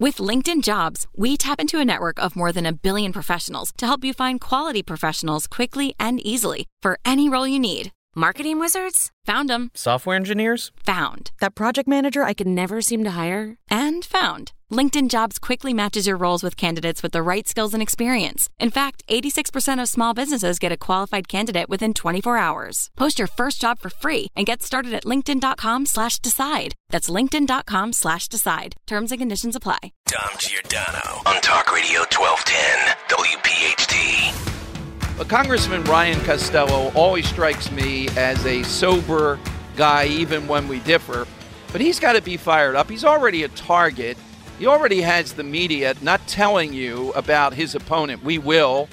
With LinkedIn Jobs, we tap into a network of more than 1 billion professionals to help you find quality professionals quickly and easily for any role you need. Marketing wizards? Found them. Software engineers? Found. That project manager I could never seem to hire? And found. LinkedIn Jobs quickly matches your roles with candidates with the right skills and experience. In fact, 86% of small businesses get a qualified candidate within 24 hours. Post your first job for free and get started at linkedin.com/decide. That's linkedin.com/decide. Terms and conditions apply. Dom Giordano on Talk Radio 1210 WPHT. Well, Congressman Ryan Costello always strikes me as a sober guy, even when we differ. But he's got to be fired up. He's already a target. He already has the media not telling you about his opponent. We will.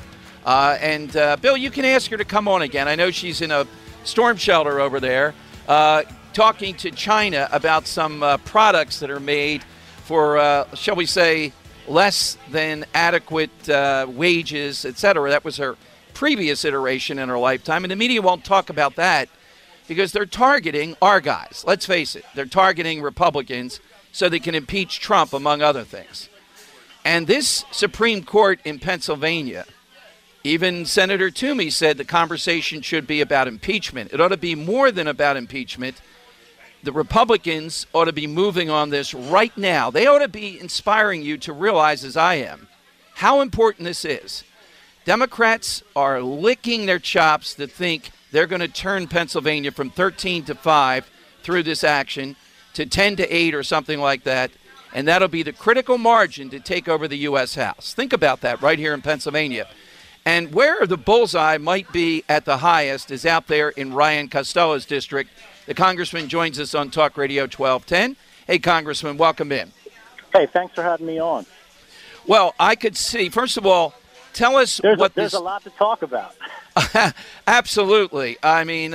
Bill, you can ask her to come on again. I know she's in a storm shelter over there talking to China about some products that are made for, shall we say, less than adequate wages, etc. That was her previous iteration in her lifetime. And the media won't talk about that because they're targeting our guys. Let's face it. They're targeting Republicans so they can impeach Trump, among other things. And this Supreme Court in Pennsylvania, even Senator Toomey said the conversation should be about impeachment. It ought to be more than about impeachment. The Republicans ought to be moving on this right now. They ought to be inspiring you to realize, as I am, how important this is. Democrats are licking their chops to think they're going to turn Pennsylvania from 13-5 through this action to 10-8 or something like that, and that'll be the critical margin to take over the U.S. House. Think about that right here in Pennsylvania. And where the bullseye might be at the highest is out there in Ryan Costello's district. The congressman joins us on Talk Radio 1210. Hey, Congressman, welcome in. Hey, thanks for having me on. Well, I could see, first of all, tell us there's a lot to talk about. Absolutely. I mean,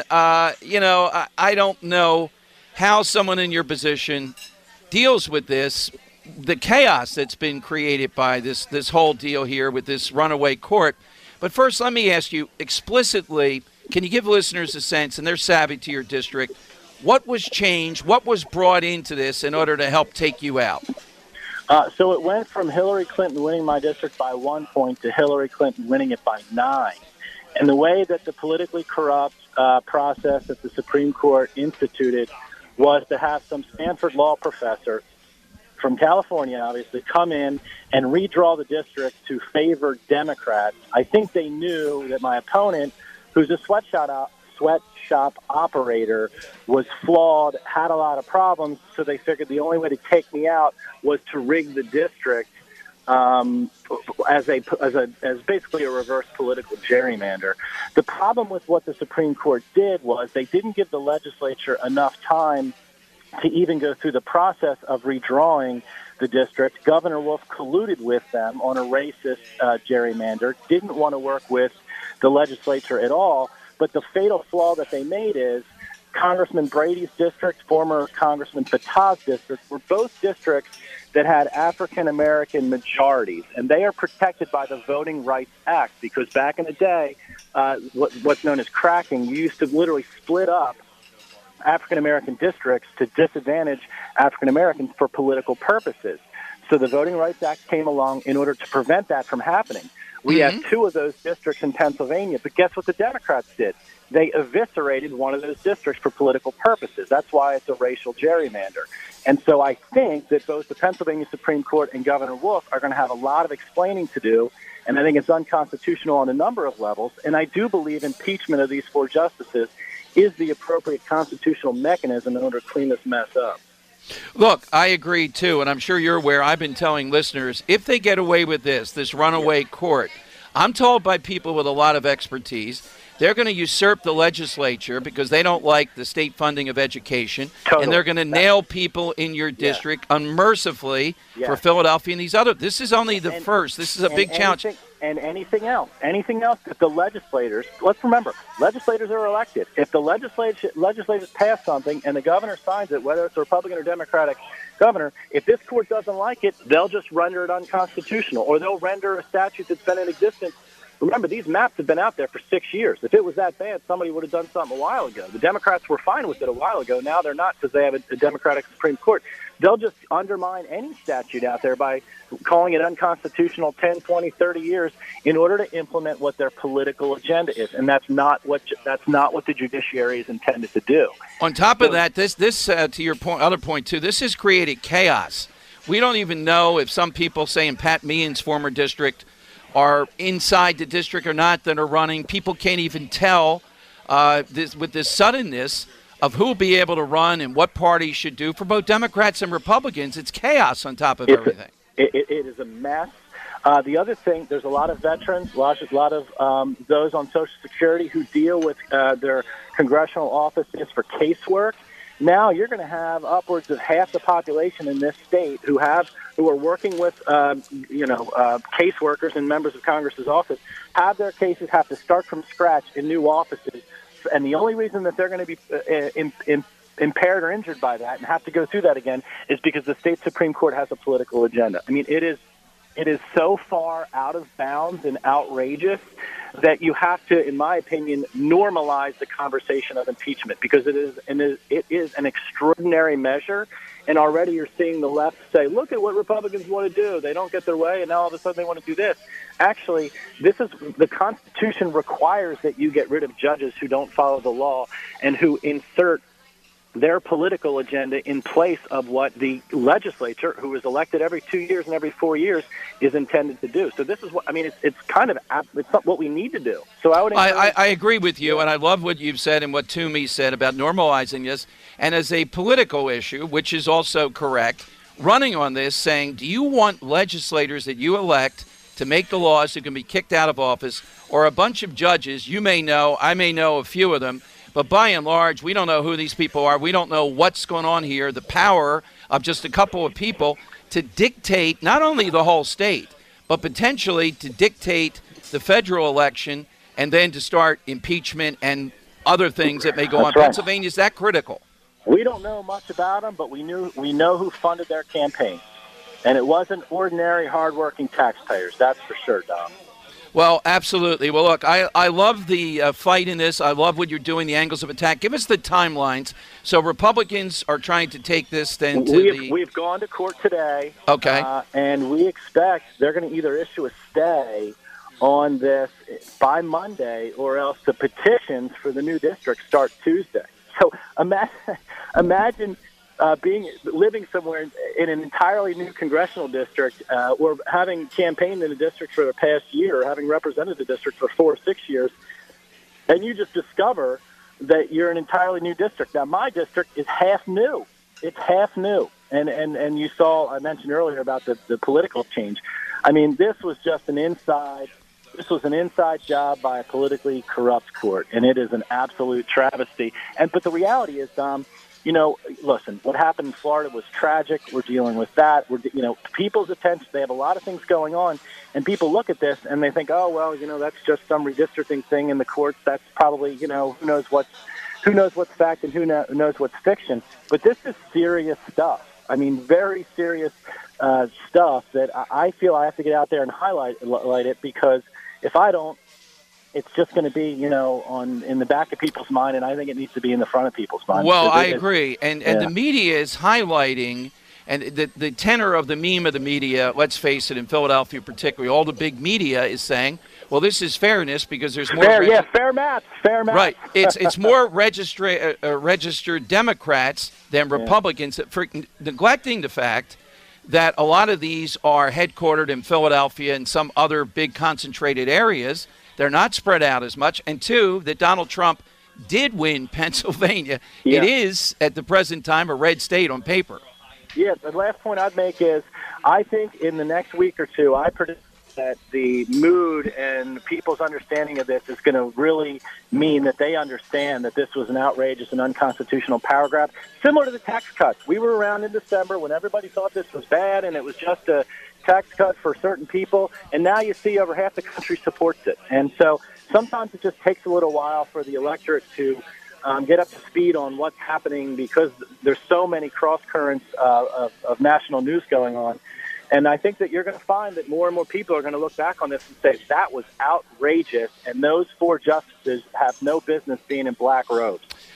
I don't know how someone in your position deals with this, the chaos that's been created by this whole deal here with this runaway court. But first, let me ask you explicitly, can you give listeners a sense, and they're savvy to your district, what was changed, what was brought into this in order to help take you out? So it went from Hillary Clinton winning my district by 1 point to Hillary Clinton winning it by 9. And the way that the politically corrupt process that the Supreme Court instituted was to have some Stanford law professor from California, obviously, come in and redraw the district to favor Democrats. I think they knew that my opponent, who's a sweatshop operator, was flawed, had a lot of problems, so they figured the only way to take me out was to rig the district as basically a reverse political gerrymander. The problem with what the Supreme Court did was they didn't give the legislature enough time to even go through the process of redrawing the district. Governor Wolf colluded with them on a racist gerrymander, didn't want to work with the legislature at all. But the fatal flaw that they made is Congressman Brady's district, former Congressman Fatah's district, were both districts that had African-American majorities, and they are protected by the Voting Rights Act because back in the day, what's known as cracking, you used to literally split up African-American districts to disadvantage African-Americans for political purposes. So the Voting Rights Act came along in order to prevent that from happening. We have 2 of those districts in Pennsylvania, but guess what the Democrats did? They eviscerated one of those districts for political purposes. That's why it's a racial gerrymander. And so I think that both the Pennsylvania Supreme Court and Governor Wolf are going to have a lot of explaining to do, and I think it's unconstitutional on a number of levels. And I do believe impeachment of these 4 justices is the appropriate constitutional mechanism in order to clean this mess up. Look, I agree, too, and I'm sure you're aware. I've been telling listeners, if they get away with this runaway court, I'm told by people with a lot of expertise, they're going to usurp the legislature because they don't like the state funding of education, and they're going to nail people in your district unmercifully for Philadelphia and these other. This is only the first. This is a big challenge. And anything else that the legislators, let's remember, legislators are elected. If the legislators pass something and the governor signs it, whether it's a Republican or Democratic governor, if this court doesn't like it, they'll just render it unconstitutional, or they'll render a statute that's been in existence. Remember, these maps have been out there for 6 years. If it was that bad, somebody would have done something a while ago. The Democrats were fine with it a while ago. Now they're not because they have a Democratic Supreme Court. they'll just undermine any statute out there by calling it unconstitutional 10, 20, 30 years in order to implement what their political agenda is. And that's not what the judiciary is intended to do. On top of that, this to your other point, too, this has created chaos. We don't even know if some people, say in Pat Meehan's former district, are inside the district or not that are running. People can't even tell with this suddenness of who will be able to run and what parties should do for both Democrats and Republicans. It's chaos on top of everything. It is a mess. The other thing, there's a lot of veterans, a lot of those on Social Security who deal with their congressional offices for casework. Now you're going to have upwards of half the population in this state who are working with caseworkers and members of Congress's office, have their cases have to start from scratch in new offices, and the only reason that they're going to be impaired or injured by that and have to go through that again is because the state Supreme Court has a political agenda. I mean, it is so far out of bounds and outrageous that you have to, in my opinion, normalize the conversation of impeachment, because it is an extraordinary measure. And already you're seeing the left say, look at what Republicans want to do. They don't get their way, and now all of a sudden they want to do this. Actually, the Constitution requires that you get rid of judges who don't follow the law and who insert their political agenda in place of what the legislature, who is elected every 2 years and every 4 years, is intended to do. So this is what, I mean, it's not what we need to do. So I agree with you, and I love what you've said and what Toomey said about normalizing this. And as a political issue, which is also correct, running on this, saying, do you want legislators that you elect to make the laws who can be kicked out of office, or a bunch of judges, you may know, I may know a few of them, but by and large, we don't know who these people are. We don't know what's going on here. The power of just a couple of people to dictate not only the whole state, but potentially to dictate the federal election and then to start impeachment and other things that may go on. Right. Pennsylvania is that critical. We don't know much about them, but we know who funded their campaign. And it wasn't ordinary, hardworking taxpayers. That's for sure, Dom. Well, absolutely. Well, look, I love the fight in this. I love what you're doing, the angles of attack. Give us the timelines. So Republicans are trying to take this then to We've gone to court today. Okay. And we expect they're going to either issue a stay on this by Monday, or else the petitions for the new district start Tuesday. So imagine living somewhere in an entirely new congressional district, or having campaigned in a district for the past year, or having represented the district for 4 or 6 years, and you just discover that you're an entirely new district. Now, my district is half new. It's half new. And you saw, I mentioned earlier about the political change. I mean, this was an inside job by a politically corrupt court, and it is an absolute travesty. But the reality is, listen, what happened in Florida was tragic. We're dealing with that. People's attention, they have a lot of things going on, and people look at this and they think, oh, well, that's just some redistricting thing in the courts. That's probably, who knows what's fact and who knows what's fiction. But this is serious stuff. I mean, very serious stuff that I feel I have to get out there and highlight it, because if I don't, it's just going to be, in the back of people's mind, and I think it needs to be in the front of people's mind. Well, I agree. And the media is highlighting, and the tenor of the meme of the media, let's face it, in Philadelphia particularly, all the big media is saying, well, this is fairness because there's more... fair math. Right. It's more registered Democrats than Republicans, for neglecting the fact that a lot of these are headquartered in Philadelphia and some other big concentrated areas. They're not spread out as much. And two, that Donald Trump did win Pennsylvania. Yeah. It is, at the present time, a red state on paper. Yeah, the last point I'd make is I think in the next week or two, I predict that the mood and people's understanding of this is going to really mean that they understand that this was an outrageous and unconstitutional power grab, similar to the tax cuts. We were around in December when everybody thought this was bad and it was just a tax cut for certain people, and now you see over half the country supports it. And so sometimes it just takes a little while for the electorate to get up to speed on what's happening, because there's so many cross currents of national news going on. And I think that you're going to find that more and more people are going to look back on this and say, that was outrageous, and those 4 justices have no business being in black robes.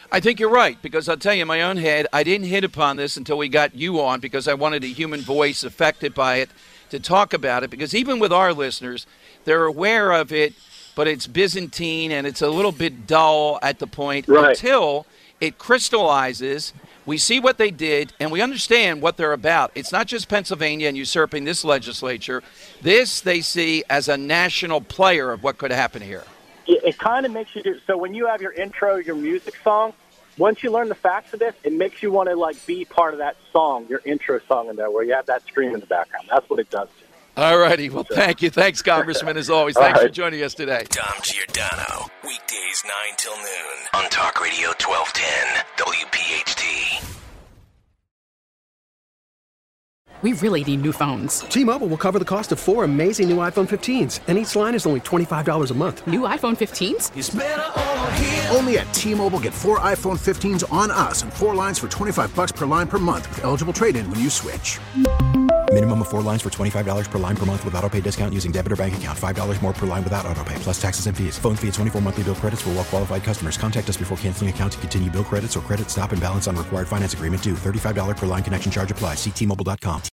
I think you're right, because I'll tell you, in my own head, I didn't hit upon this until we got you on, because I wanted a human voice affected by it to talk about it, because even with our listeners, they're aware of it, but it's Byzantine and it's a little bit dull at the point until it crystallizes. We see what they did, and we understand what they're about. It's not just Pennsylvania and usurping this legislature. This they see as a national player of what could happen here. It kind of makes you do. So when you have your intro, your music song, once you learn the facts of this, it makes you want to like be part of that song, your intro song in there, where you have that scream in the background. That's what it does. All righty. Well, thank you. Thanks, Congressman, as always. Thanks for joining us today. Tom Giordano, weekdays 9 till noon on Talk Radio 1210 WPHT. We really need new phones. T-Mobile will cover the cost of 4 amazing new iPhone 15s, and each line is only $25 a month. New iPhone 15s? It's better over here. Only at T-Mobile, get 4 iPhone 15s on us and 4 lines for $25 per line per month with eligible trade-in when you switch. Minimum of 4 lines for $25 per line per month with autopay discount using debit or bank account. $5 more per line without autopay, plus taxes and fees. Phone fee at 24 monthly bill credits for well-qualified customers. Contact us before canceling account to continue bill credits or credit stop and balance on required finance agreement due. $35 per line connection charge applies. See T-Mobile.com.